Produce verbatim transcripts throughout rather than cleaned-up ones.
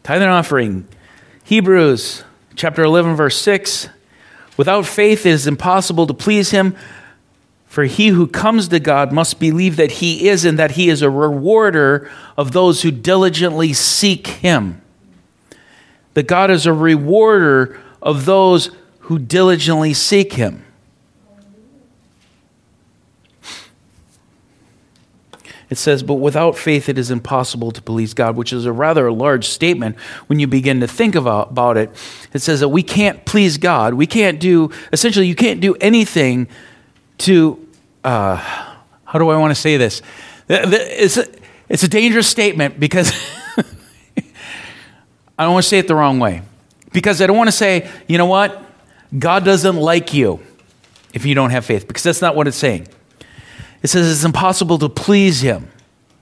Tithe and offering. Hebrews chapter eleven, verse six. Without faith it is impossible to please him, for he who comes to God must believe that he is and that he is a rewarder of those who diligently seek him. That God is a rewarder of those who diligently seek him. It says, but without faith it is impossible to please God, which is a rather large statement when you begin to think about, about it. It says that we can't please God. We can't do, essentially you can't do anything to, uh, how do I want to say this? It's a, it's a dangerous statement because I don't want to say it the wrong way. Because I don't want to say, you know what? God doesn't like you if you don't have faith, because that's not what it's saying. It says it's impossible to please him.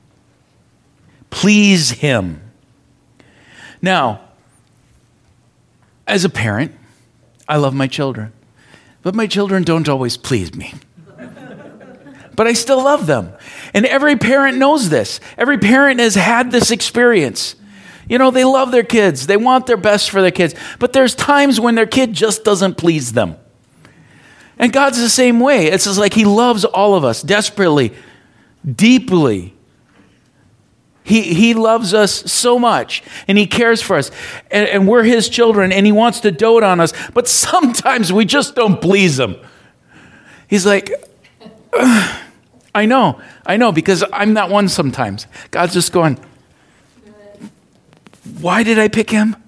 Please him. Now, as a parent, I love my children. But my children don't always please me. But I still love them. And every parent knows this. Every parent has had this experience. You know, they love their kids. They want their best for their kids. But there's times when their kid just doesn't please them. And God's the same way. It's just like he loves all of us desperately, deeply. He, he loves us so much, and he cares for us. And, and we're his children, and he wants to dote on us. But sometimes we just don't please him. He's like, I know, I know, because I'm that one sometimes. God's just going, why did I pick him?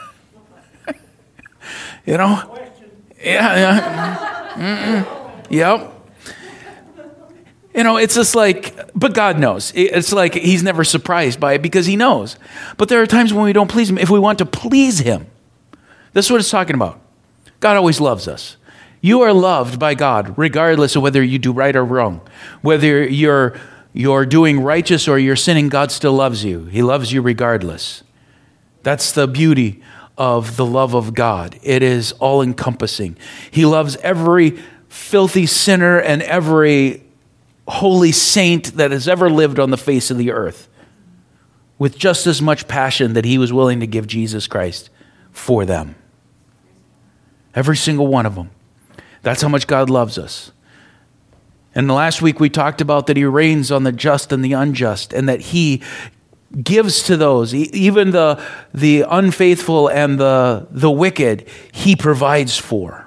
You know? Yeah, yeah. Mm-mm. Yep. You know, it's just like, but God knows. It's like he's never surprised by it because he knows. But there are times when we don't please him. If we want to please him, this is what it's talking about. God always loves us. You are loved by God, regardless of whether you do right or wrong. Whether you're you're doing righteous or you're sinning, God still loves you. He loves you regardless. That's the beauty of the love of God. It is all-encompassing. He loves every filthy sinner and every holy saint that has ever lived on the face of the earth with just as much passion that he was willing to give Jesus Christ for them. Every single one of them. That's how much God loves us. And last week we talked about that he reigns on the just and the unjust, and that he gives to those, even the the unfaithful and the the wicked, he provides for.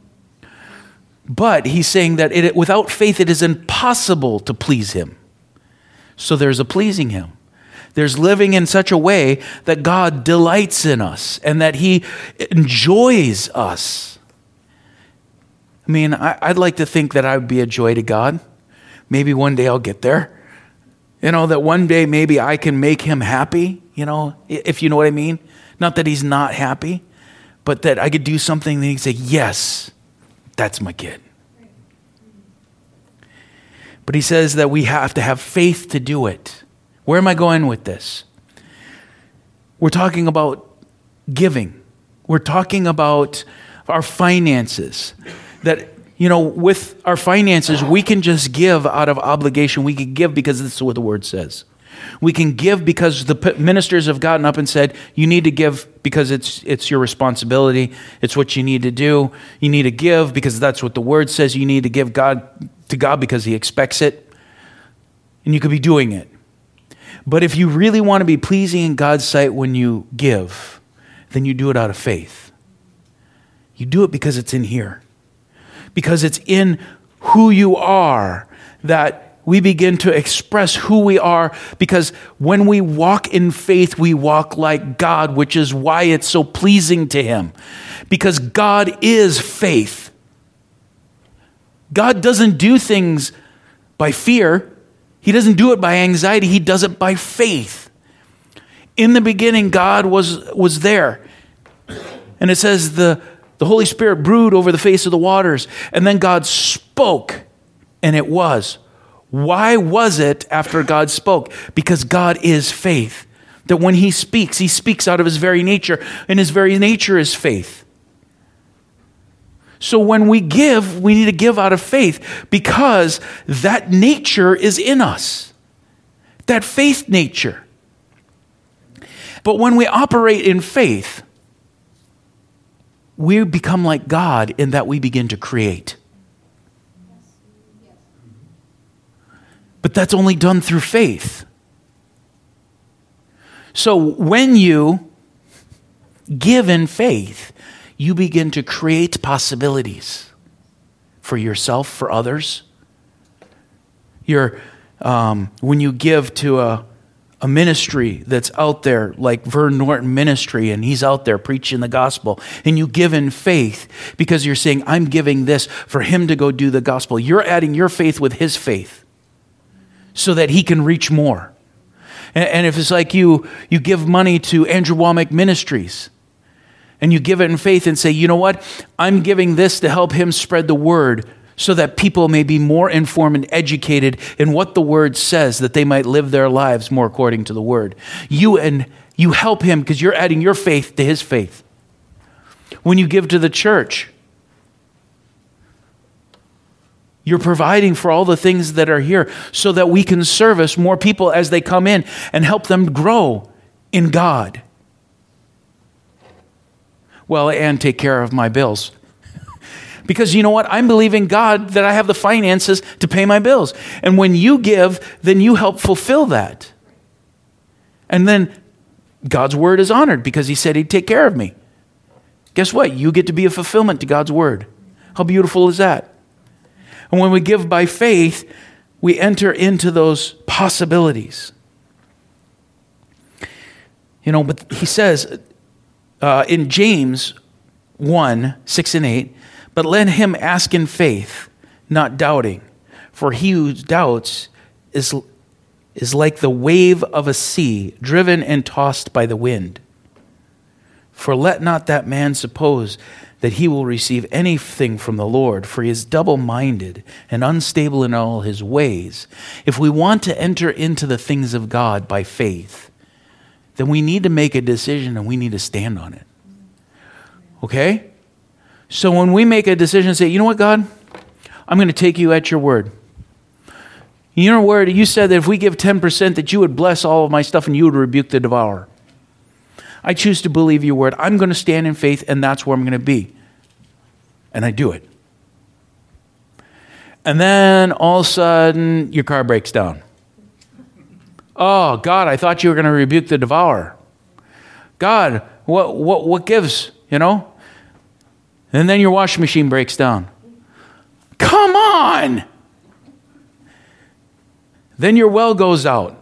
But he's saying that it, without faith it is impossible to please him. So there's a pleasing him. There's living in such a way that God delights in us and that he enjoys us. I mean, I, I'd like to think that I would be a joy to God. Maybe one day I'll get there. You know, that one day maybe I can make him happy, you know, if you know what I mean. Not that he's not happy, but that I could do something that he can say, yes, that's my kid. But he says that we have to have faith to do it. Where am I going with this? We're talking about giving. We're talking about our finances. That, you know, with our finances, we can just give out of obligation. We can give because this is what the word says. We can give because the ministers have gotten up and said, you need to give because it's it's your responsibility. It's what you need to do. You need to give because that's what the word says. You need to give God to God because he expects it. And you could be doing it. But if you really want to be pleasing in God's sight when you give, then you do it out of faith. You do it because it's in here. Because it's in who you are that we begin to express who we are. Because when we walk in faith, we walk like God, which is why it's so pleasing to him. Because God is faith. God doesn't do things by fear. He doesn't do it by anxiety. He does it by faith. In the beginning, God was, was there. And it says the The Holy Spirit brewed over the face of the waters, and then God spoke, and it was. Why was it after God spoke? Because God is faith. That when he speaks, he speaks out of his very nature, and his very nature is faith. So when we give, we need to give out of faith because that nature is in us. That faith nature. But when we operate in faith, we become like God in that we begin to create. But that's only done through faith. So when you give in faith, you begin to create possibilities for yourself, for others. You're, um, when you give to a, a ministry that's out there, like Vern Norton Ministry, and he's out there preaching the gospel, and you give in faith because you're saying, I'm giving this for him to go do the gospel. You're adding your faith with his faith so that he can reach more. And, and if it's like you, you give money to Andrew Womack Ministries, and you give it in faith and say, you know what? I'm giving this to help him spread the word so that people may be more informed and educated in what the word says, that they might live their lives more according to the word. You and you help him because you're adding your faith to his faith. When you give to the church, you're providing for all the things that are here so that we can service more people as they come in and help them grow in God. Well, and take care of my bills. Because you know what? I'm believing God that I have the finances to pay my bills. And when you give, then you help fulfill that. And then God's word is honored because he said he'd take care of me. Guess what? You get to be a fulfillment to God's word. How beautiful is that? And when we give by faith, we enter into those possibilities. You know, but he says uh, in James one, six and eight, but let him ask in faith, not doubting. For he who doubts is, is like the wave of a sea, driven and tossed by the wind. For let not that man suppose that he will receive anything from the Lord, for he is double-minded and unstable in all his ways. If we want to enter into the things of God by faith, then we need to make a decision and we need to stand on it. Okay? So when we make a decision and say, you know what, God? I'm going to take you at your word. Your word, you said that if we give ten percent that you would bless all of my stuff and you would rebuke the devourer. I choose to believe your word. I'm going to stand in faith and that's where I'm going to be. And I do it. And then all of a sudden your car breaks down. Oh, God, I thought you were going to rebuke the devourer. God, what what what gives, you know? And then your washing machine breaks down. Come on! Then your well goes out.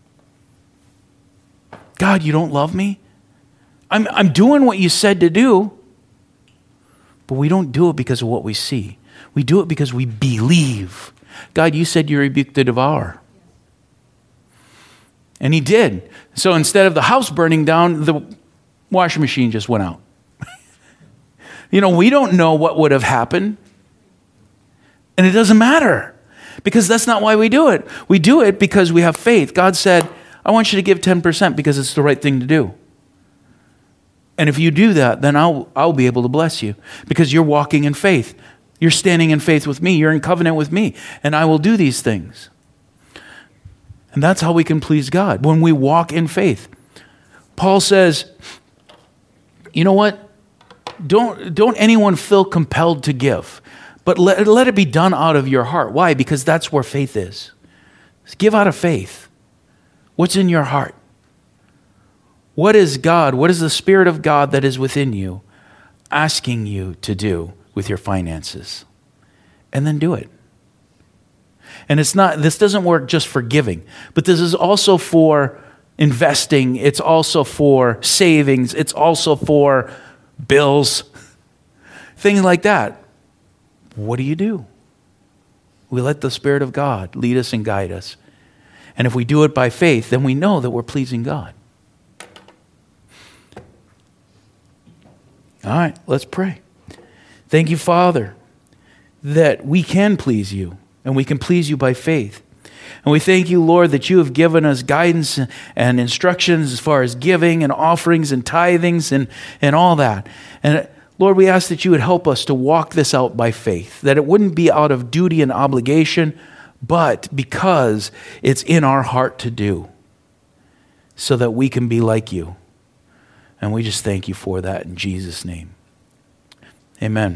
God, you don't love me? I'm, I'm doing what you said to do. But we don't do it because of what we see. We do it because we believe. God, you said you rebuked the devourer. And he did. So instead of the house burning down, the washing machine just went out. You know, we don't know what would have happened. And it doesn't matter. Because that's not why we do it. We do it because we have faith. God said, I want you to give ten percent because it's the right thing to do. And if you do that, then I'll, I'll be able to bless you. Because you're walking in faith. You're standing in faith with me. You're in covenant with me. And I will do these things. And that's how we can please God. When we walk in faith. Paul says, you know what? Don't, don't anyone feel compelled to give, but let, let it be done out of your heart. Why? Because that's where faith is. Give out of faith. What's in your heart? What is God, what is the Spirit of God that is within you asking you to do with your finances? And then do it. And it's not, this doesn't work just for giving, but this is also for investing. It's also for savings. It's also for bills, things like that. What do you do? We let the Spirit of God lead us and guide us. And if we do it by faith, then we know that we're pleasing God. All right, let's pray. Thank you, Father, that we can please you, and we can please you by faith. And we thank you, Lord, that you have given us guidance and instructions as far as giving and offerings and tithings and, and all that. And Lord, we ask that you would help us to walk this out by faith, that it wouldn't be out of duty and obligation, but because it's in our heart to do, so that we can be like you And we just thank you for that in Jesus' name. Amen.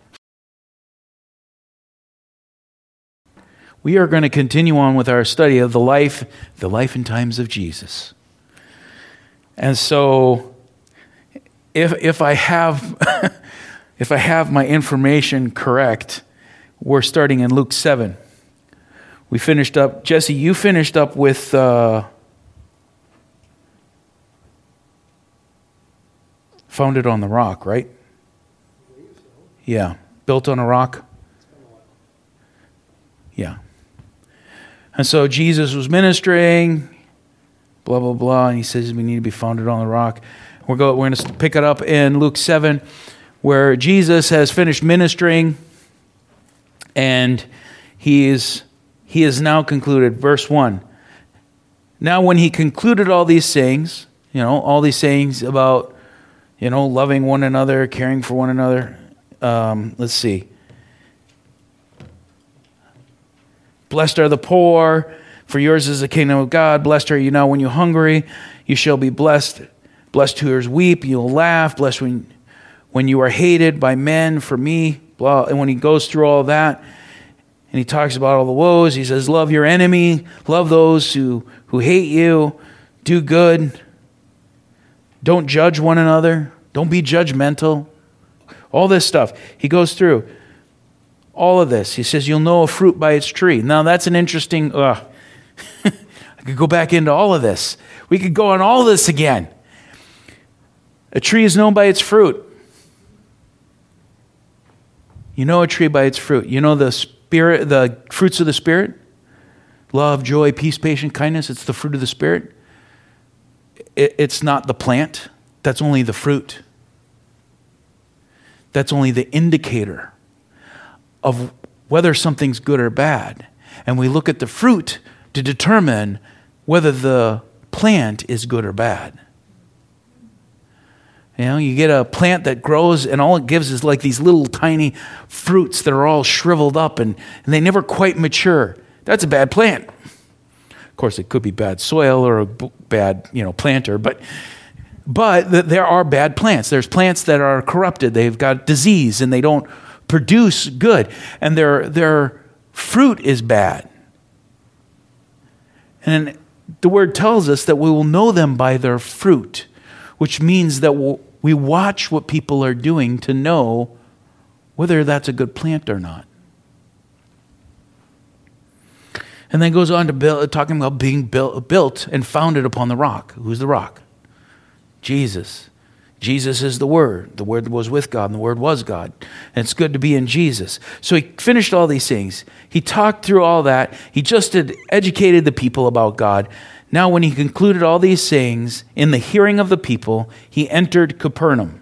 We are going to continue on with our study of the life, the life and times of Jesus. And so, if if I have if I have my information correct, we're starting in Luke seven. We finished up, Jesse, you finished up with uh, Founded on the Rock, right? Yeah, built on a rock. Yeah. And so Jesus was ministering, blah, blah, blah, and he says we need to be founded on the rock. We're, go, we're going to pick it up in Luke seven, where Jesus has finished ministering, and he is, he is now concluded. Verse one. Now when he concluded all these sayings, you know, all these sayings about, you know, loving one another, caring for one another, um, let's see. Blessed are the poor, for yours is the kingdom of God. Blessed are you now when you're hungry, you shall be blessed. Blessed who is weep, you'll laugh. Blessed when, when you are hated by men for me. Blah. And when he goes through all that, and he talks about all the woes, he says, love your enemy, love those who, who hate you, do good, don't judge one another, don't be judgmental. All this stuff. He goes through all of this. He says, you'll know a fruit by its tree. Now, that's an interesting... Uh, I could go back into all of this. We could go on all this again. A tree is known by its fruit. You know a tree by its fruit. You know the spirit, the fruits of the Spirit? Love, joy, peace, patience, kindness. It's the fruit of the Spirit. It, it's not the plant. That's only the fruit. That's only the indicator of whether something's good or bad. And we look at the fruit to determine whether the plant is good or bad. You know, you get a plant that grows and all it gives is like these little tiny fruits that are all shriveled up and, and they never quite mature. That's a bad plant. Of course, it could be bad soil or a b- bad, you know, planter, but but th- there are bad plants. There's plants that are corrupted. They've got disease and they don't produce good, and their their fruit is bad. And the word tells us that we will know them by their fruit, which means that we'll, we watch what people are doing to know whether that's a good plant or not. And then goes on to build, talking about being built, built and founded upon the rock. Who's the rock? Jesus. Jesus is the Word. The Word was with God, and the Word was God. And it's good to be in Jesus. So he finished all these things. He talked through all that. He just had educated the people about God. Now when he concluded all these things, in the hearing of the people, he entered Capernaum.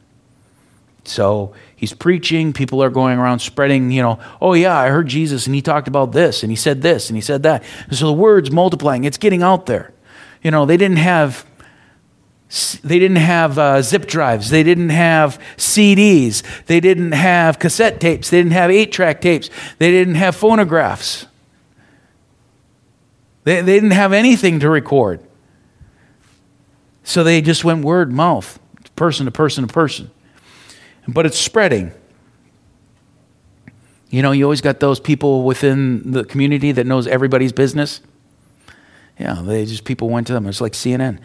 So he's preaching. People are going around spreading, you know, oh yeah, I heard Jesus, and he talked about this, and he said this, and he said that. And so the word's multiplying. It's getting out there. You know, they didn't have... They didn't have uh, zip drives. They didn't have C Ds. They didn't have cassette tapes. They didn't have eight-track tapes. They didn't have phonographs. They, they didn't have anything to record. So they just went word, mouth, person to person to person. But it's spreading. You know, you always got those people within the community that knows everybody's business. Yeah, they just, people went to them. It's like C N N.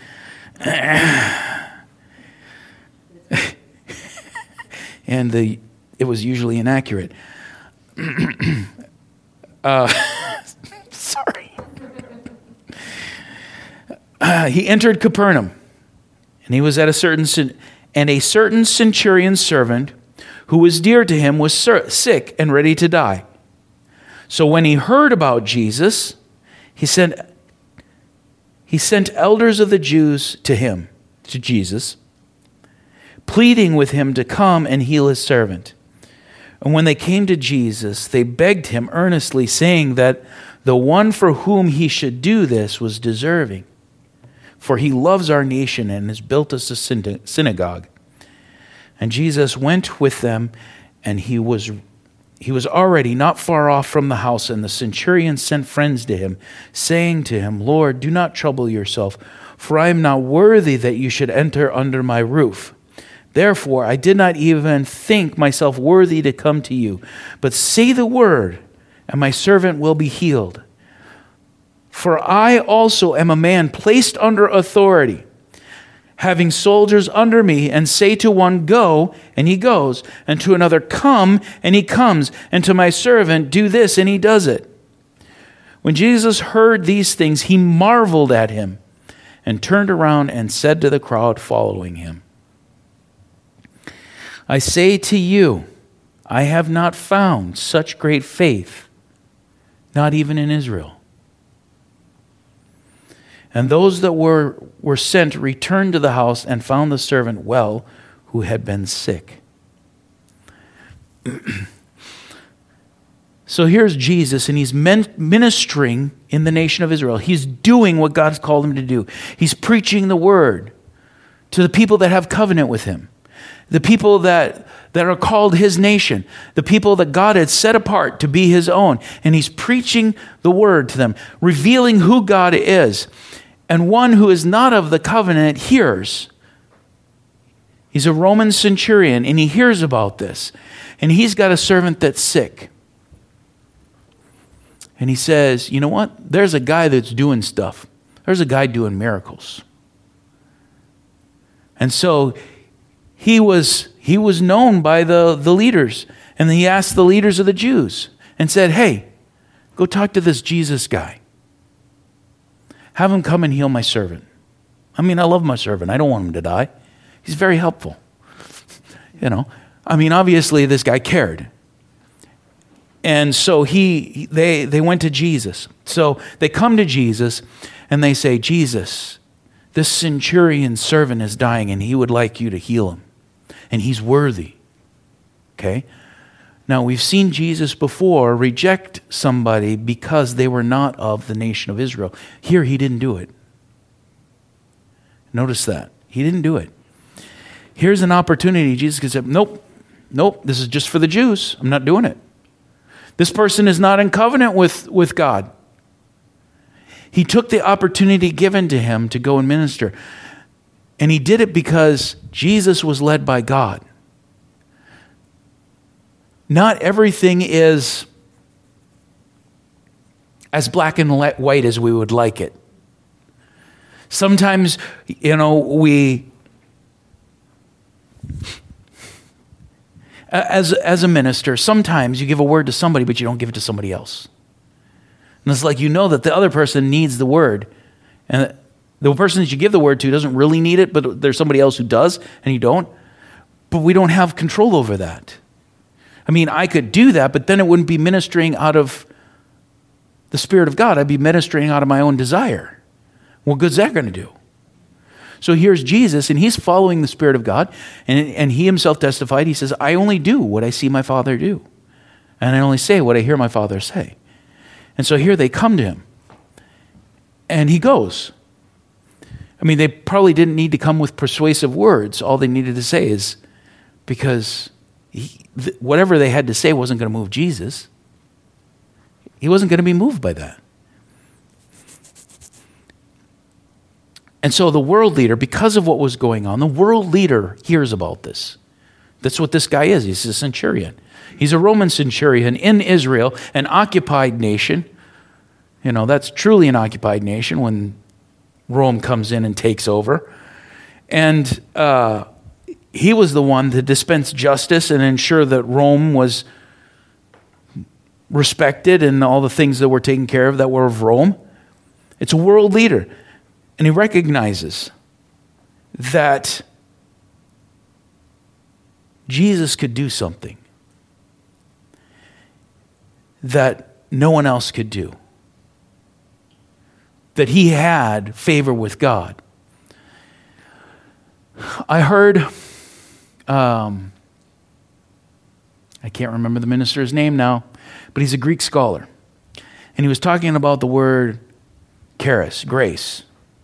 And the it was usually inaccurate. uh, sorry. Uh, he entered Capernaum, and he was at a certain and a certain centurion's servant who was dear to him was sick and ready to die. So when he heard about Jesus, he sent. He sent elders of the Jews to him, to Jesus, pleading with him to come and heal his servant. And when they came to Jesus, they begged him earnestly, saying that the one for whom he should do this was deserving, for he loves our nation and has built us a synagogue. And Jesus went with them, and he was He was already not far off from the house, and the centurion sent friends to him, saying to him, Lord, do not trouble yourself, for I am not worthy that you should enter under my roof. Therefore, I did not even think myself worthy to come to you. But say the word, and my servant will be healed. For I also am a man placed under authority, having soldiers under me, and say to one, go, and he goes, and to another, come, and he comes, and to my servant, do this, and he does it. When Jesus heard these things, he marveled at him, and turned around and said to the crowd following him, I say to you, I have not found such great faith, not even in Israel. And those that were, were sent returned to the house and found the servant well, who had been sick. So here's Jesus, and he's ministering in the nation of Israel. He's doing what God's called him to do. He's preaching the word to the people that have covenant with him, the people that, that are called his nation, the people that God had set apart to be his own. And he's preaching the word to them, revealing who God is. And one who is not of the covenant hears. He's a Roman centurion, and he hears about this. And he's got a servant that's sick. And he says, you know what? There's a guy that's doing stuff. There's a guy doing miracles. And so he was he was known by the, the leaders. And he asked the leaders of the Jews and said, hey, go talk to this Jesus guy. Have him come and heal my servant. I mean, I love my servant. I don't want him to die. He's very helpful. You know, I mean, obviously this guy cared. And so he, they, they went to Jesus. So they come to Jesus and they say, Jesus, this centurion's servant is dying and he would like you to heal him. And he's worthy. Okay? Now, we've seen Jesus before reject somebody because they were not of the nation of Israel. Here, he didn't do it. Notice that. He didn't do it. Here's an opportunity. Jesus could say, nope, nope, this is just for the Jews. I'm not doing it. This person is not in covenant with, with God. He took the opportunity given to him to go and minister. And he did it because Jesus was led by God. Not everything is as black and white as we would like it. Sometimes, you know, we, as, as a minister, sometimes you give a word to somebody, but you don't give it to somebody else. And it's like you know that the other person needs the word. And the person that you give the word to doesn't really need it, but there's somebody else who does, and you don't. But we don't have control over that. I mean, I could do that, but then it wouldn't be ministering out of the Spirit of God. I'd be ministering out of my own desire. What good's that going to do? So here's Jesus, and he's following the Spirit of God, and, and he himself testified. He says, I only do what I see my Father do, and I only say what I hear my Father say. And so here they come to him, and he goes. I mean, they probably didn't need to come with persuasive words. All they needed to say is, because he, th- whatever they had to say wasn't going to move Jesus. He wasn't going to be moved by that. And so the world leader, because of what was going on, the world leader hears about this. That's what this guy is. He's a centurion. He's a Roman centurion in Israel, an occupied nation. You know, that's truly an occupied nation when Rome comes in and takes over. And uh, he was the one to dispense justice and ensure that Rome was respected and all the things that were taken care of that were of Rome. It's a world leader. And he recognizes that Jesus could do something that no one else could do. That he had favor with God. I heard, um, I can't remember the minister's name now, but he's a Greek scholar. And he was talking about the word charis, grace.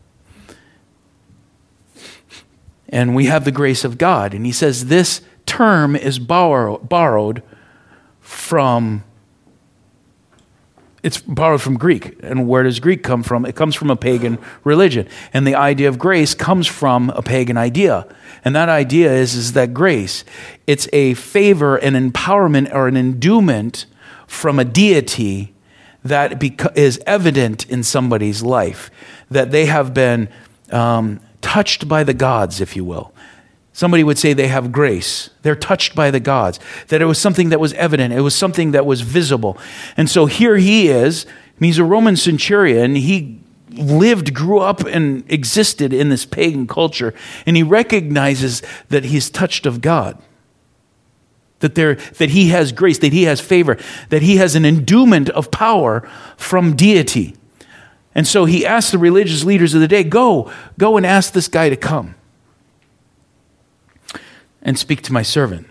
And we have the grace of God. And he says this term is borrow, borrowed from it's borrowed from Greek. And where does Greek come from? It comes from a pagan religion. And the idea of grace comes from a pagan idea. And that idea is, is that grace, it's a favor, an empowerment, or an endowment from a deity that beca- is evident in somebody's life, that they have been um, touched by the gods, if you will. Somebody would say they have grace. They're touched by the gods, that it was something that was evident. It was something that was visible. And so here he is. He's a Roman centurion. He lived, grew up, and existed in this pagan culture. And he recognizes that he's touched of God. That there, that he has grace, that he has favor, that he has an endowment of power from deity. And so he asked the religious leaders of the day, go, go and ask this guy to come and speak to my servant.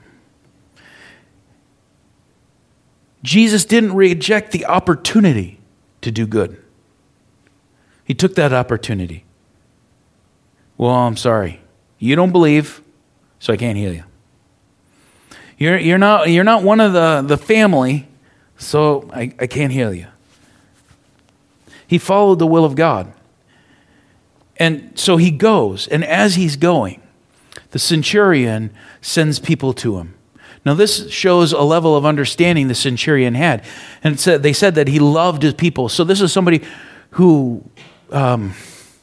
Jesus didn't reject the opportunity to do good. He took that opportunity. Well, I'm sorry. You don't believe, so I can't heal you. You're, you're not, you're not one of the, the family, so I, I can't heal you. He followed the will of God. And so he goes, and as he's going, the centurion sends people to him. Now this shows a level of understanding the centurion had. And it said, they said that he loved his people. So this is somebody who, um,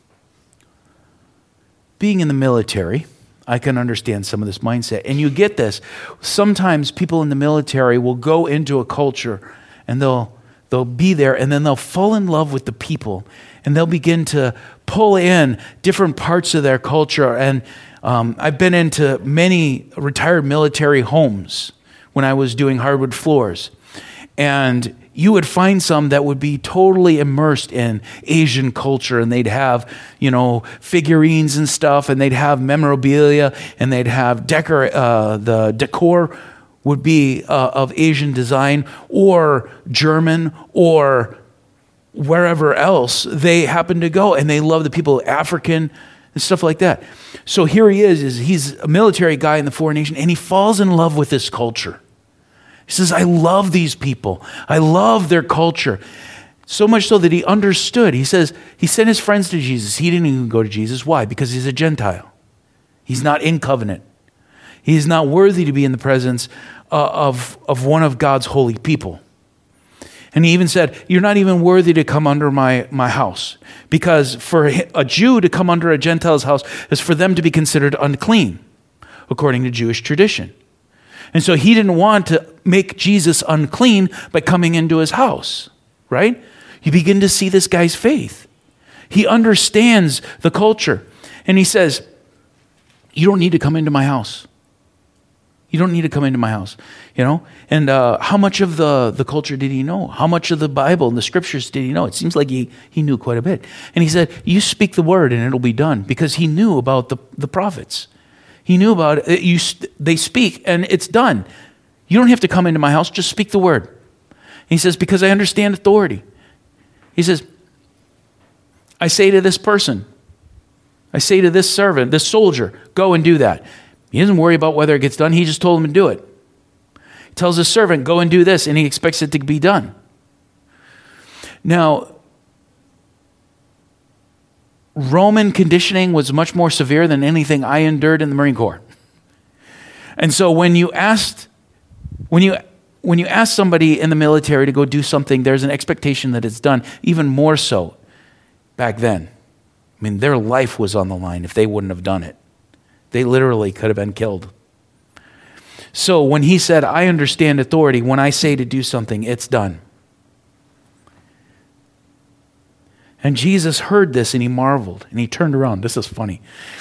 being in the military, I can understand some of this mindset. And you get this. Sometimes people in the military will go into a culture and they'll they'll be there and then they'll fall in love with the people and they'll begin to pull in different parts of their culture. And um, I've been into many retired military homes when I was doing hardwood floors. And you would find some that would be totally immersed in Asian culture, and they'd have, you know, figurines and stuff, and they'd have memorabilia, and they'd have decor. Uh, the decor would be uh, of Asian design or German or wherever else they happen to go, and they love the people, African and stuff like that. So here he is, is he's a military guy in the foreign nation, and he falls in love with this culture. He says, I love these people. I love their culture. So much so that he understood. He says, he sent his friends to Jesus. He didn't even go to Jesus. Why? Because he's a Gentile. He's not in covenant. He's not worthy to be in the presence uh, of, of one of God's holy people. And he even said, you're not even worthy to come under my, my house. Because for a Jew to come under a Gentile's house is for them to be considered unclean, according to Jewish tradition. And so he didn't want to make Jesus unclean by coming into his house, right? You begin to see this guy's faith. He understands the culture. And he says, you don't need to come into my house. You don't need to come into my house, you know? And uh, how much of the, the culture did he know? How much of the Bible and the scriptures did he know? It seems like he, he knew quite a bit. And he said, you speak the word and it'll be done, because he knew about the, the prophets. He knew about it. You, they speak, and it's done. You don't have to come into my house. Just speak the word. And he says, because I understand authority. He says, I say to this person, I say to this servant, this soldier, go and do that. He doesn't worry about whether it gets done. He just told him to do it. He tells his servant, go and do this, and he expects it to be done. Now, Roman conditioning was much more severe than anything I endured in the Marine Corps. And so when you asked, when you when you ask somebody in the military to go do something, there's an expectation that it's done, even more so back then. I mean, their life was on the line if they wouldn't have done it. They literally could have been killed. So when he said, I understand authority, when I say to do something, it's done. And Jesus heard this and he marveled and he turned around. This is funny.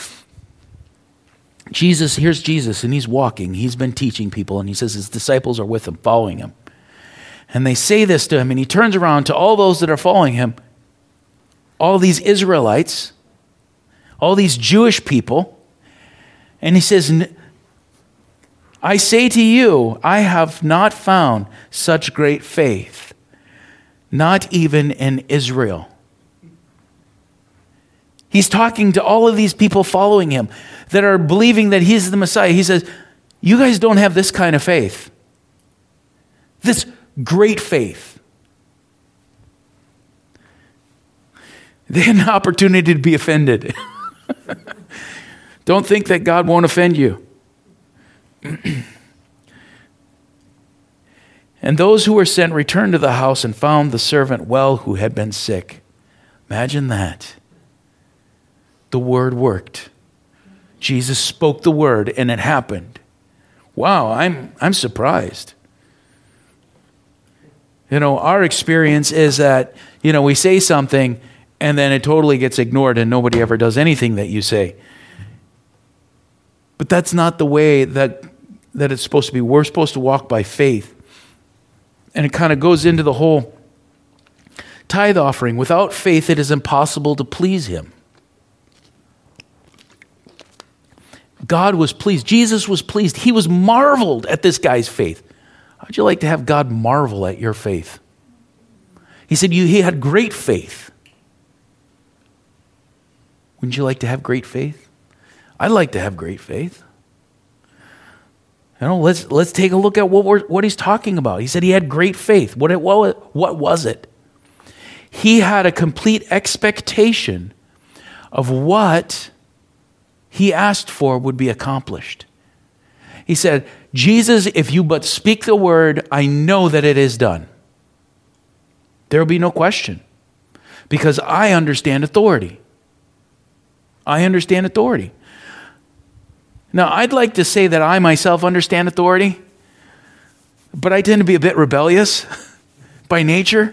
Jesus, here's Jesus, and he's walking. He's been teaching people, and he says his disciples are with him, following him. And they say this to him, and he turns around to all those that are following him, all these Israelites, all these Jewish people, and he says, I say to you, I have not found such great faith, not even in Israel. He's talking to all of these people following him that are believing that he's the Messiah. He says, you guys don't have this kind of faith. This great faith. They had an opportunity to be offended. Don't think that God won't offend you. And those who were sent returned to the house and found the servant well who had been sick. Imagine that. The word worked. Jesus spoke the word and it happened. Wow, I'm I'm surprised. You know, our experience is that, you know, we say something and then it totally gets ignored and nobody ever does anything that you say. But that's not the way that that it's supposed to be. We're supposed to walk by faith. And it kind of goes into the whole tithe offering. Without faith, it is impossible to please him. God was pleased. Jesus was pleased. He was marveled at this guy's faith. How'd you like to have God marvel at your faith? He said you, he had great faith. Wouldn't you like to have great faith? I'd like to have great faith. You know, let's let's take a look at what we're, what he's talking about. He said he had great faith. What it, what what was it? He had a complete expectation of what he asked for would be accomplished. He said, Jesus, if you but speak the word, I know that it is done. There will be no question because I understand authority. I understand authority. Now, I'd like to say that I myself understand authority, but I tend to be a bit rebellious by nature.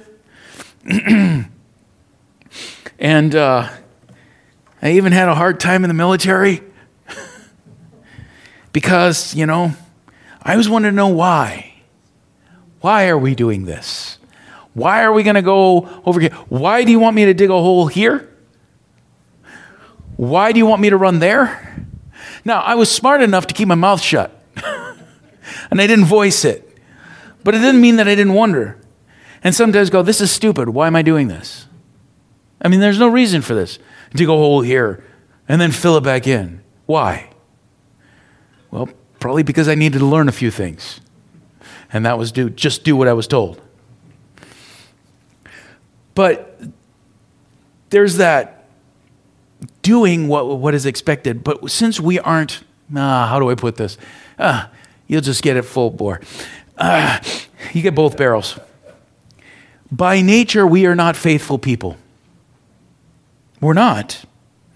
And uh, I even had a hard time in the military because, you know, I always wanted to know why. Why are we doing this? Why are we going to go over here? Why do you want me to dig a hole here? Why do you want me to run there? Now, I was smart enough to keep my mouth shut, and I didn't voice it. But it didn't mean that I didn't wonder. And sometimes go, this is stupid. Why am I doing this? I mean, there's no reason for this. Dig a hole here, and then fill it back in. Why? Well, probably because I needed to learn a few things. And that was do just do what I was told. But there's that doing what what is expected. But since we aren't, ah, how do I put this? Ah, you'll just get it full bore. Ah, you get both barrels. By nature, we are not faithful people. We're not.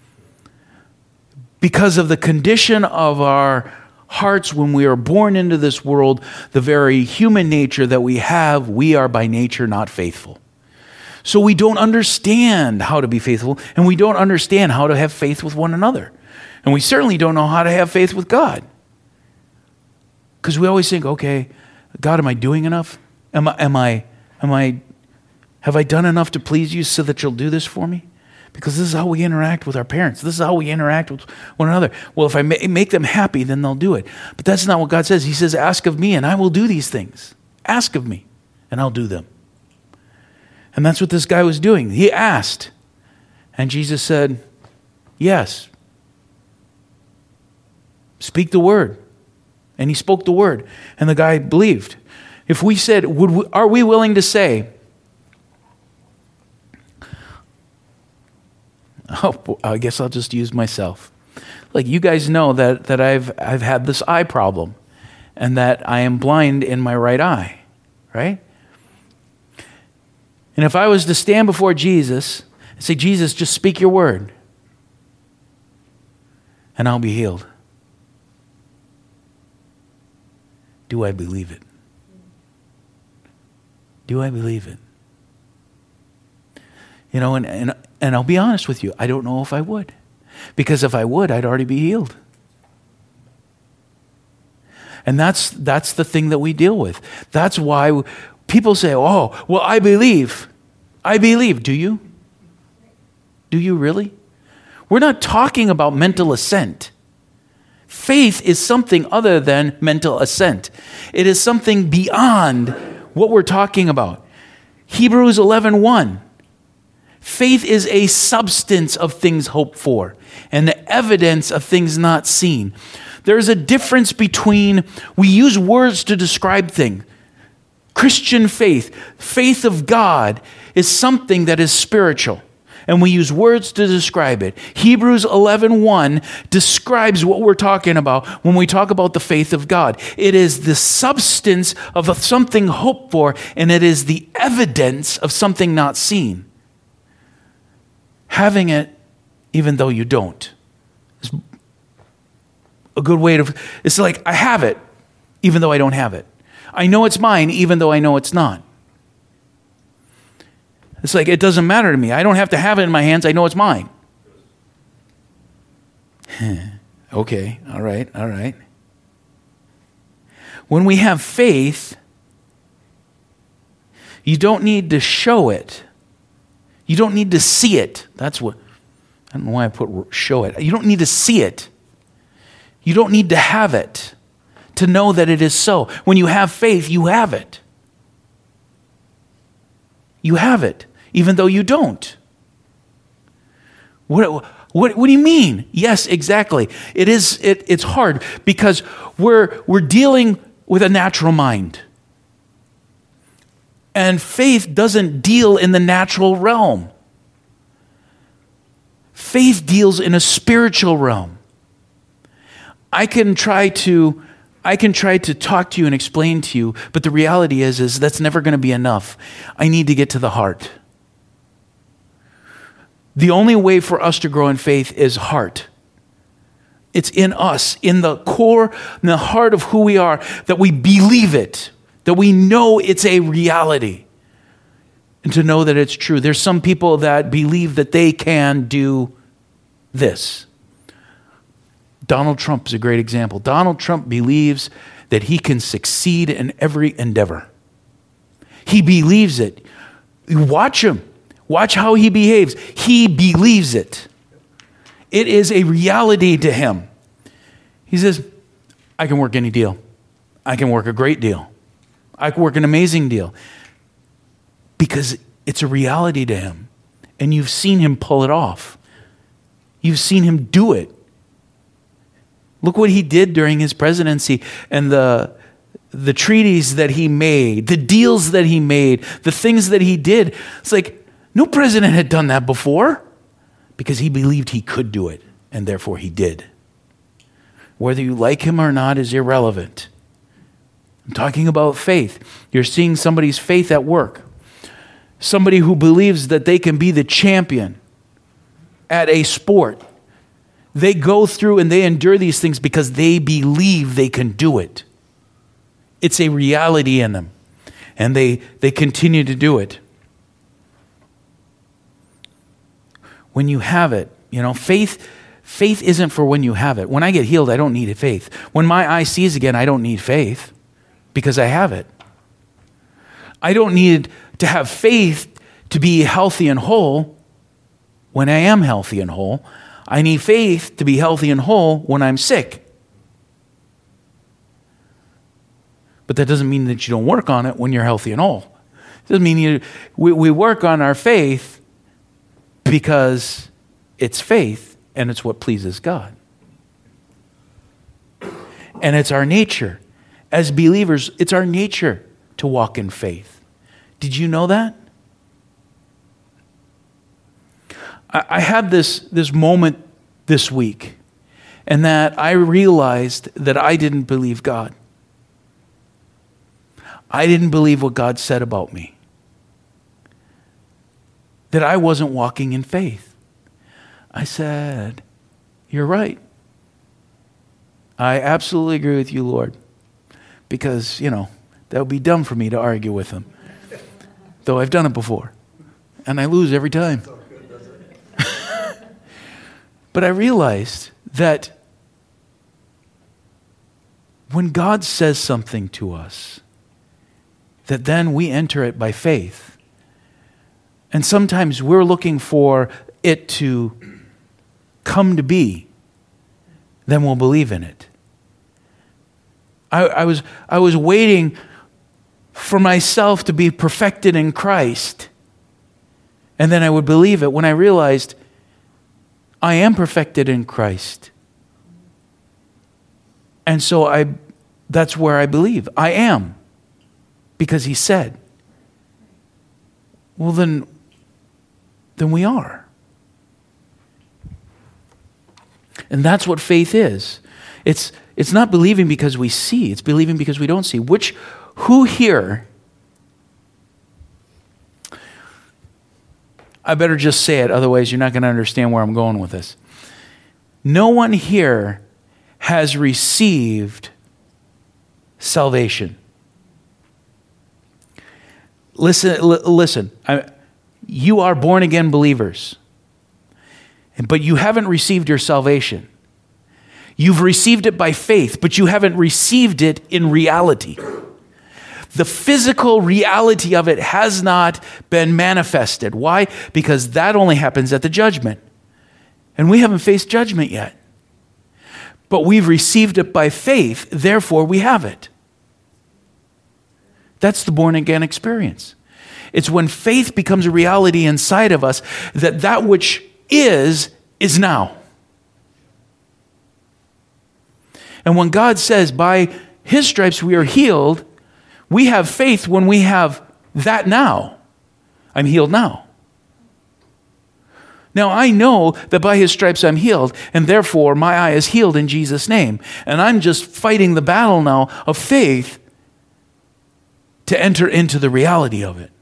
Because of the condition of our hearts when we are born into this world, the very human nature that we have, we are by nature not faithful. So we don't understand how to be faithful, and we don't understand how to have faith with one another. And we certainly don't know how to have faith with God. Because we always think, okay, God, am I doing enough? Am I, am I, am I, have I done enough to please you so that you'll do this for me? Because this is how we interact with our parents. This is how we interact with one another. Well, if I make them happy, then they'll do it. But that's not what God says. He says, ask of me, and I will do these things. Ask of me, and I'll do them. And that's what this guy was doing. He asked. And Jesus said, yes. Speak the word. And he spoke the word. And the guy believed. If we said, would we, are we willing to say, oh, I guess I'll just use myself. Like you guys know that, that I've I've had this eye problem and that I am blind in my right eye, right? And if I was to stand before Jesus and say, Jesus, just speak your word, and I'll be healed. Do I believe it? Do I believe it? You know, and, and, and I'll be honest with you, I don't know if I would. Because if I would, I'd already be healed. And that's that's the thing that we deal with. That's why people say, oh, well, I believe. I believe. Do you? Do you really? We're not talking about mental assent. Faith is something other than mental assent. It is something beyond what we're talking about. Hebrews eleven one. Faith is a substance of things hoped for and the evidence of things not seen. There's a difference between, we use words to describe things. Christian faith, faith of God, is something that is spiritual. and we use words to describe it. Hebrews eleven one describes what we're talking about when we talk about the faith of God. It is the substance of something hoped for, and it is the evidence of something not seen. Having it even though you don't. It's a good way to, it's like I have it even though I don't have it. I know it's mine even though I know it's not. It's like it doesn't matter to me. I don't have to have it in my hands. I know it's mine. Okay, all right, all right. When we have faith, you don't need to show it. You don't need to see it. That's what, I don't know why I put show it. You don't need to see it. You don't need to have it to know that it is so. When you have faith, you have it. You have it, even though you don't. What, what, what do you mean? Yes, exactly. It is, it, it's hard because we're, we're dealing with a natural mind. And faith doesn't deal in the natural realm. Faith deals in a spiritual realm. I can try to, I can try to talk to you and explain to you, but the reality is, is that's never going to be enough. I need to get to the heart. The only way for us to grow in faith is heart. It's in us, in the core, in the heart of who we are, that we believe it, that we know it's a reality, and to know that it's true. There's some people that believe that they can do this. Donald Trump is a great example. Donald Trump believes that he can succeed in every endeavor. He believes it. You watch him. Watch how he behaves. He believes it. It is a reality to him. He says, I can work any deal. I can work a great deal. I can work an amazing deal. Because it's a reality to him. And you've seen him pull it off. You've seen him do it. Look what he did during his presidency and the, the treaties that he made, the deals that he made, the things that he did. It's like no president had done that before because he believed he could do it, and therefore he did. Whether you like him or not is irrelevant. I'm talking about faith. You're seeing somebody's faith at work. Somebody who believes that they can be the champion at a sport. They go through and they endure these things because they believe they can do it. It's a reality in them. And they, they continue to do it. When you have it, you know, faith, faith isn't for when you have it. When I get healed, I don't need faith. When my eye sees again, I don't need faith because I have it. I don't need to have faith to be healthy and whole when I am healthy and whole. I need faith to be healthy and whole when I'm sick. But that doesn't mean that you don't work on it when you're healthy and whole. It doesn't mean you, we, we work on our faith because it's faith and it's what pleases God. And it's our nature. As believers, it's our nature to walk in faith. Did you know that? I had this, this moment this week, and that I realized that I didn't believe God. I didn't believe what God said about me. That I wasn't walking in faith. I said, you're right. I absolutely agree with you, Lord. Because, you know, that would be dumb for me to argue with him. Though I've done it before. And I lose every time. But I realized that when God says something to us, that then we enter it by faith. And sometimes we're looking for it to come to be, then we'll believe in it. I, I was, I was waiting for myself to be perfected in Christ, and then I would believe it when I realized I am perfected in Christ. And so I that's where I believe. I am. Because he said. Well then, then we are. And that's what faith is. It's it's not believing because we see, it's believing because we don't see. Which, who here, I better just say it, otherwise you're not going to understand where I'm going with this. No one here has received salvation. Listen, l- listen. I, you are born again believers, but you haven't received your salvation. You've received it by faith, but you haven't received it in reality. The physical reality of it has not been manifested. Why? Because that only happens at the judgment. And we haven't faced judgment yet. But we've received it by faith, therefore we have it. That's the born again experience. It's when faith becomes a reality inside of us that that which is, is now. And when God says, by his stripes we are healed, we have faith when we have that now. I'm healed now. Now I know that by his stripes I'm healed, and therefore my eye is healed in Jesus' name. And I'm just fighting the battle now of faith to enter into the reality of it.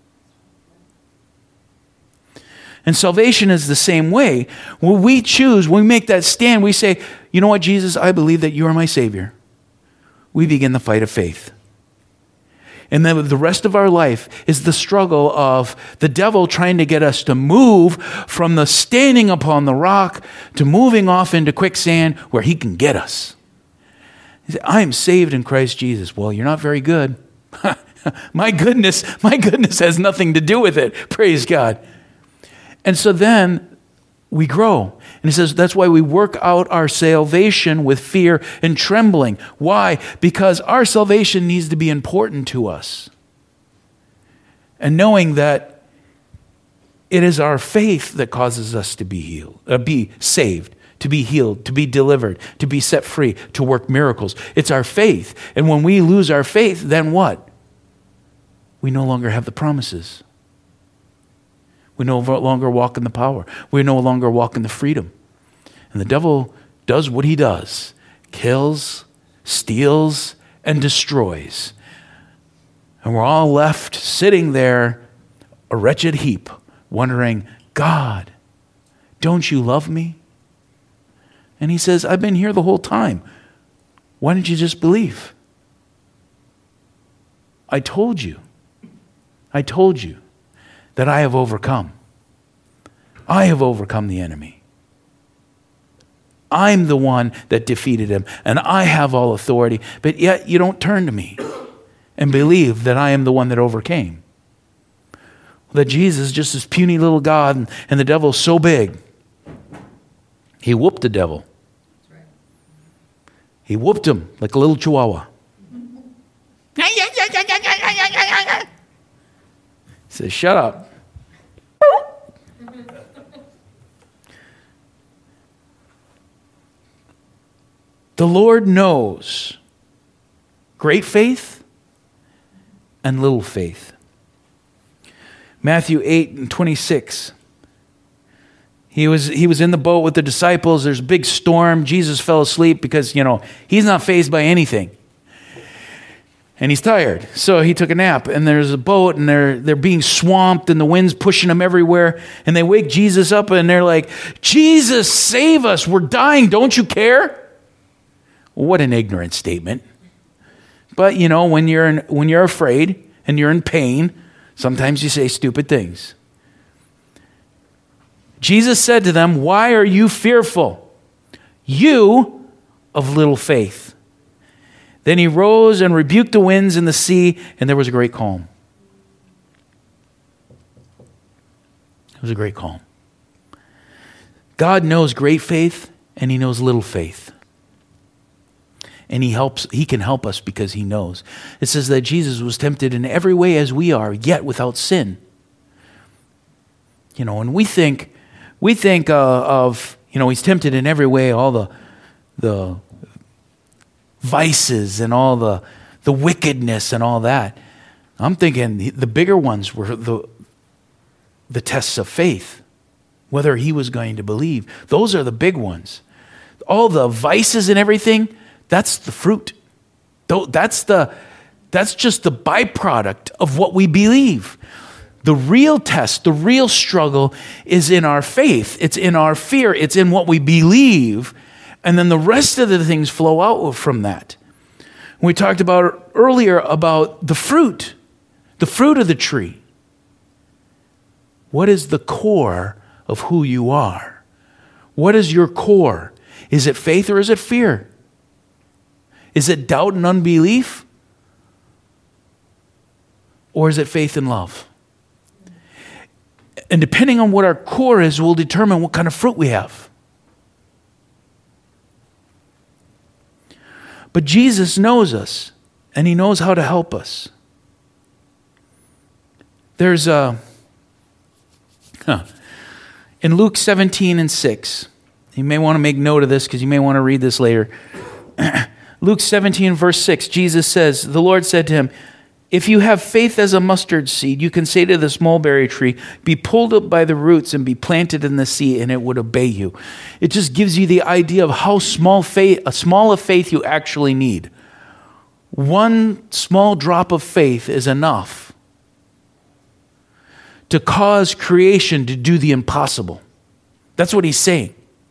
And salvation is the same way. When we choose, when we make that stand, we say, you know what, Jesus, I believe that you are my Savior. We begin the fight of faith. And then the rest of our life is the struggle of the devil trying to get us to move from the standing upon the rock to moving off into quicksand where he can get us. He said, I am saved in Christ Jesus. Well, you're not very good. My goodness, my goodness has nothing to do with it. Praise God. And so then we grow. And he says that's why we work out our salvation with fear and trembling. Why? Because our salvation needs to be important to us. And knowing that it is our faith that causes us to be healed, uh, be saved, to be healed, to be delivered, to be set free, to work miracles. It's our faith. And when we lose our faith, then what? We no longer have the promises. We no longer walk in the power. We no longer walk in the freedom. And the devil does what he does. Kills, steals, and destroys. And we're all left sitting there, a wretched heap, wondering, God, don't you love me? And he says, I've been here the whole time. Why didn't you just believe? I told you. I told you that I have overcome. I have overcome the enemy. I'm the one that defeated him, and I have all authority, but yet you don't turn to me and believe that I am the one that overcame. That Jesus is just this puny little God, and, and the devil's so big. He whooped the devil. He whooped him like a little chihuahua. He says, shut up. The Lord knows great faith and little faith. Matthew eight and twenty-six. He was, he was in the boat with the disciples. There's a big storm. Jesus fell asleep because, you know, he's not fazed by anything. And he's tired. So he took a nap. And there's a boat and they're they're being swamped and the wind's pushing them everywhere. And they wake Jesus up and they're like, Jesus, save us. We're dying. Don't you care? Well, what an ignorant statement. But, you know, when you're in, when you're afraid and you're in pain, sometimes you say stupid things. Jesus said to them, why are you fearful? You of little faith. Then he rose and rebuked the winds and the sea, and there was a great calm. It was a great calm. God knows great faith, and he knows little faith. And he helps. He can help us because he knows. It says that Jesus was tempted in every way as we are, yet without sin. You know, and we think, we think uh, of, you know, he's tempted in every way, all the the vices and all the the wickedness and all that. I'm thinking the bigger ones were the the tests of faith, whether he was going to believe. Those are the big ones. all the vices and everything, that's the fruit. That's the that's just the byproduct of what we believe. The real test, the real struggle is in our faith. It's in our fear. It's in what we believe. And then the rest of the things flow out from that. We talked about earlier about the fruit, the fruit of the tree. What is the core of who you are? What is your core? Is it faith or is it fear? Is it doubt and unbelief? Or is it faith and love? And depending on what our core is, will determine what kind of fruit we have. But Jesus knows us, and he knows how to help us. There's a, huh, in Luke seventeen and six, you may want to make note of this because you may want to read this later. Luke seventeen, verse six, Jesus says, the Lord said to him, if you have faith as a mustard seed, you can say to this mulberry tree, be pulled up by the roots and be planted in the sea, and it would obey you. It just gives you the idea of how small faith, a small of faith you actually need. One small drop of faith is enough to cause creation to do the impossible. That's what he's saying.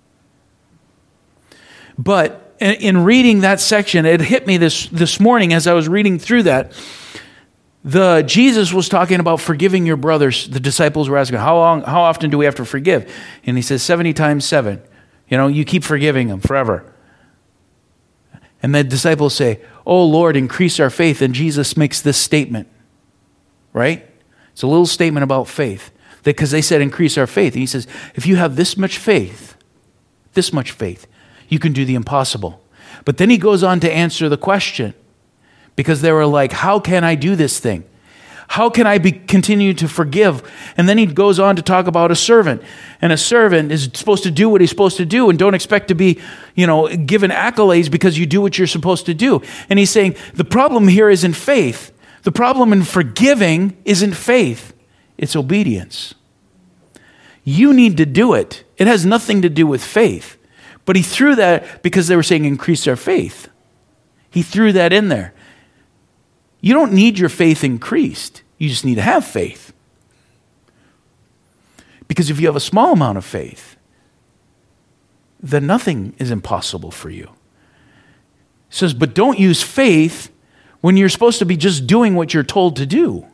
But in reading that section, it hit me this, this morning as I was reading through that. The Jesus was talking about forgiving your brothers. The disciples were asking, how long, how often do we have to forgive? And he says, seventy times seven. You know, you keep forgiving them forever. And the disciples say, oh Lord, increase our faith. And Jesus makes this statement, right? It's a little statement about faith. Because they said, increase our faith. And he says, if you have this much faith, this much faith, you can do the impossible. But then he goes on to answer the question. Because they were like, how can I do this thing? How can I be, continue to forgive? And then he goes on to talk about a servant. And a servant is supposed to do what he's supposed to do and don't expect to be, you know, given accolades because you do what you're supposed to do. And he's saying, the problem here isn't faith. The problem in forgiving isn't faith. It's obedience. You need to do it. It has nothing to do with faith. But he threw that because they were saying increase our faith. He threw that in there. You don't need your faith increased. You just need to have faith. Because if you have a small amount of faith, then nothing is impossible for you. It says, but don't use faith when you're supposed to be just doing what you're told to do.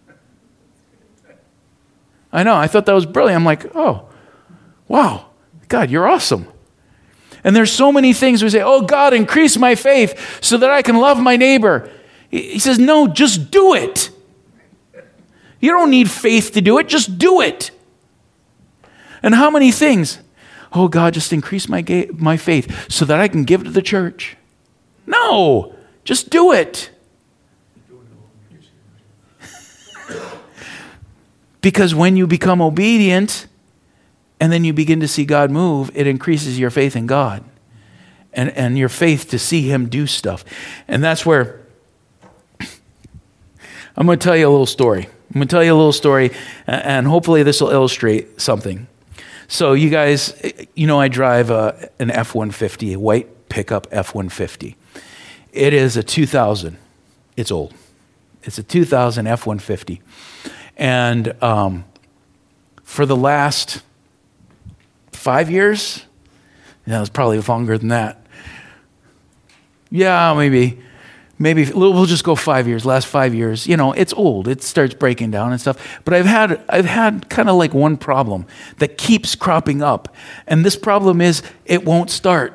I know, I thought that was brilliant. I'm like, oh, wow, God, you're awesome. And there's so many things we say, oh, God, increase my faith so that I can love my neighbor. He says, no, just do it. You don't need faith to do it. Just do it. And how many things? Oh, God, just increase my ga- my faith so that I can give to the church. No, just do it. Because when you become obedient and then you begin to see God move, it increases your faith in God and, and your faith to see him do stuff. And that's where I'm going to tell you a little story. I'm going to tell you a little story, and hopefully this will illustrate something. So you guys, you know I drive a, an F one fifty, a white pickup F one fifty. It is a two thousand. It's old. It's a two thousand F one fifty. And um, for the last five years, yeah, it's probably longer than that. Yeah, maybe. Maybe we'll just go five years, last five years. You know, it's old. It starts breaking down and stuff. But I've had I've had kind of like one problem that keeps cropping up. And this problem is it won't start.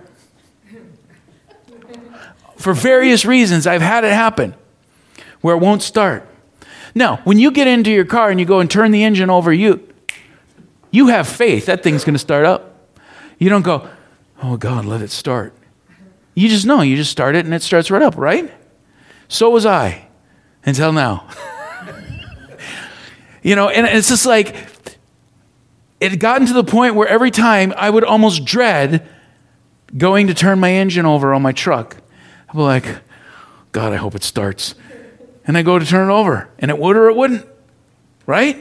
For various reasons, I've had it happen where it won't start. Now, when you get into your car and you go and turn the engine over, you, you have faith. That thing's going to start up. You don't go, oh, God, let it start. You just know. You just start it and it starts right up, right? So was I until now. You know, and it's just like, it had gotten to the point where every time I would almost dread going to turn my engine over on my truck. I'd be like, God, I hope it starts. And I go to turn it over, and it would or it wouldn't, right?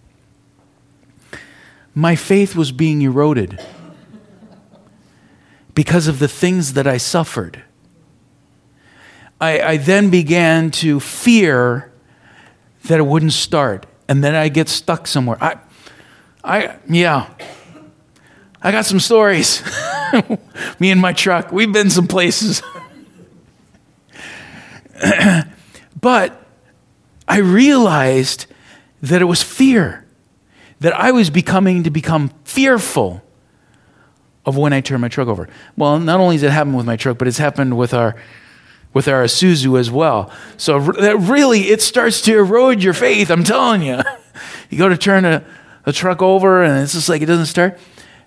My faith was being eroded because of the things that I suffered. I, I then began to fear that it wouldn't start, and then I get stuck somewhere. I, I, yeah, I got some stories. Me and my truck, we've been some places. But I realized that it was fear, that I was becoming to become fearful of when I turned my truck over. Well, not only has it happened with my truck, but it's happened with our with our Isuzu as well. So that really, it starts to erode your faith, I'm telling you. You go to turn a, a truck over and it's just like it doesn't start.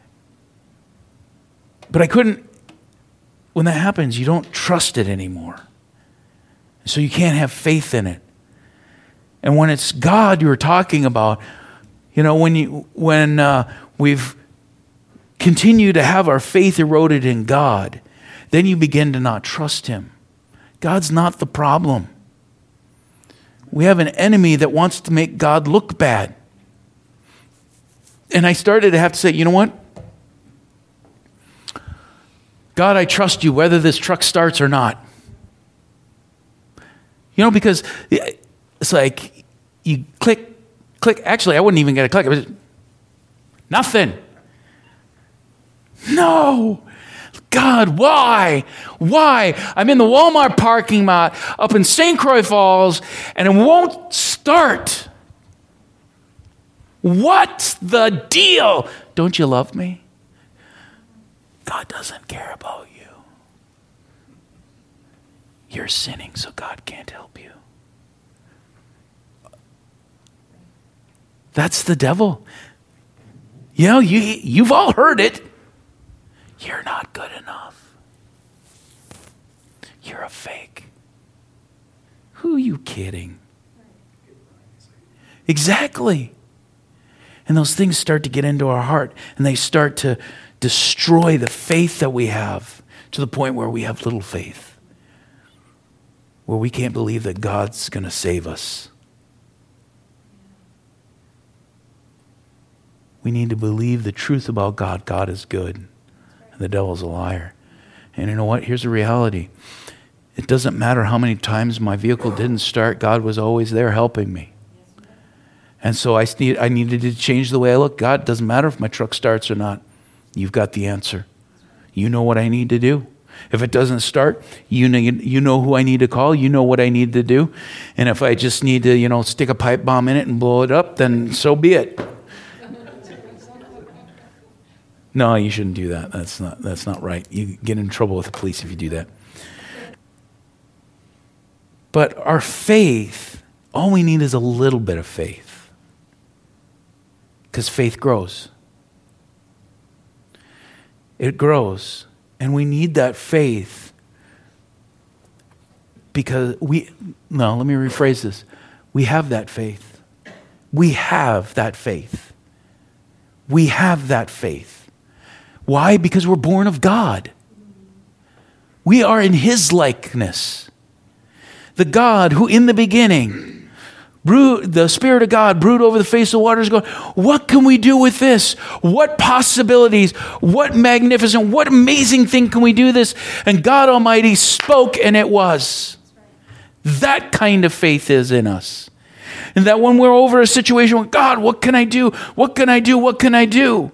But I couldn't, when that happens, you don't trust it anymore. So you can't have faith in it. And when it's God you're talking about, you know, when you when uh, we've continued to have our faith eroded in God, then you begin to not trust Him. God's not the problem. We have an enemy that wants to make God look bad. And I started to have to say, you know what? God, I trust you whether this truck starts or not. You know, because it's like you click, click. Actually, I wouldn't even get a click. It was nothing. No. God, why? Why? I'm in the Walmart parking lot up in Saint Croix Falls and it won't start. What's the deal? Don't you love me? God doesn't care about you. You're sinning, so God can't help you. That's the devil. You know, you, you've all heard it. You're not good enough. You're a fake. Who are you kidding? Exactly. And those things start to get into our heart and they start to destroy the faith that we have to the point where we have little faith. Where we can't believe that God's going to save us. We need to believe the truth about God. God is good. The devil's a liar. And you know what? Here's the reality. It doesn't matter how many times my vehicle didn't start. God was always there helping me. And so I, need, I needed to change the way I look. God, doesn't matter if my truck starts or not. You've got the answer. You know what I need to do. If it doesn't start, you know, you know who I need to call. You know what I need to do. And if I just need to, you know, stick a pipe bomb in it and blow it up, then so be it. No, you shouldn't do that. That's not that's not right. You get in trouble with the police if you do that. But our faith, all we need is a little bit of faith. Because faith grows. It grows. And we need that faith because we, no, let me rephrase this. We have that faith. We have that faith. We have that faith. Why? Because we're born of God. We are in His likeness. The God who in the beginning, brood, the Spirit of God brooded over the face of the waters going, what can we do with this? What possibilities? What magnificent, what amazing thing can we do this? And God Almighty spoke and it was. That kind of faith is in us. And that when we're over a situation with God, what can I do? What can I do? What can I do?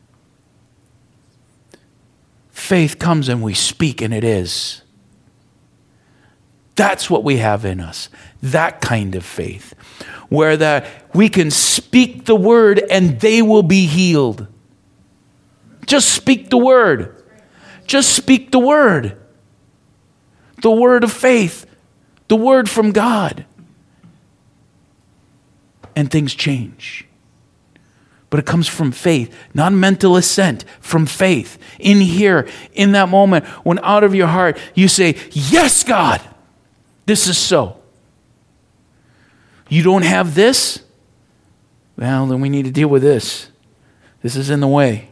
Faith comes and we speak and it is. That's what we have in us. That kind of faith. Where that we can speak the word and they will be healed. Just speak the word. Just speak the word. The word of faith. The word from God. And things change. But it comes from faith, not mental assent, from faith. In here, in that moment, when out of your heart you say, yes, God, this is so. You don't have this? Well, then we need to deal with this. This is in the way.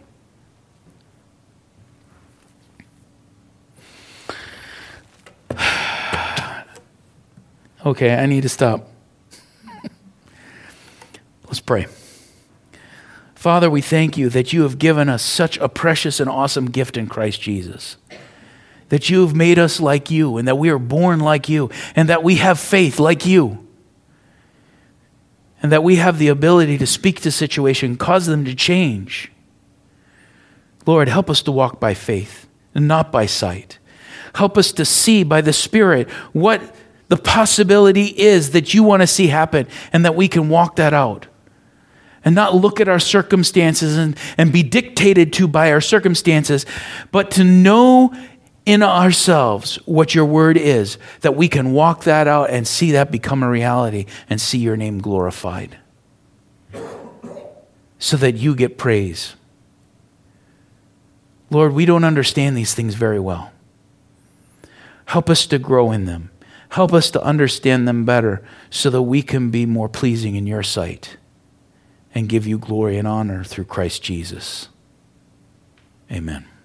Okay, I need to stop. Let's pray. Father, we thank you that you have given us such a precious and awesome gift in Christ Jesus. That you have made us like you, and that we are born like you, and that we have faith like you. And that we have the ability to speak to situations, cause them to change. Lord, help us to walk by faith and not by sight. Help us to see by the Spirit what the possibility is that you want to see happen, and that we can walk that out. And not look at our circumstances and, and be dictated to by our circumstances, but to know in ourselves what your word is, that we can walk that out and see that become a reality and see your name glorified. So that you get praise. Lord, we don't understand these things very well. Help us to grow in them. Help us to understand them better so that we can be more pleasing in your sight and give you glory and honor through Christ Jesus. Amen.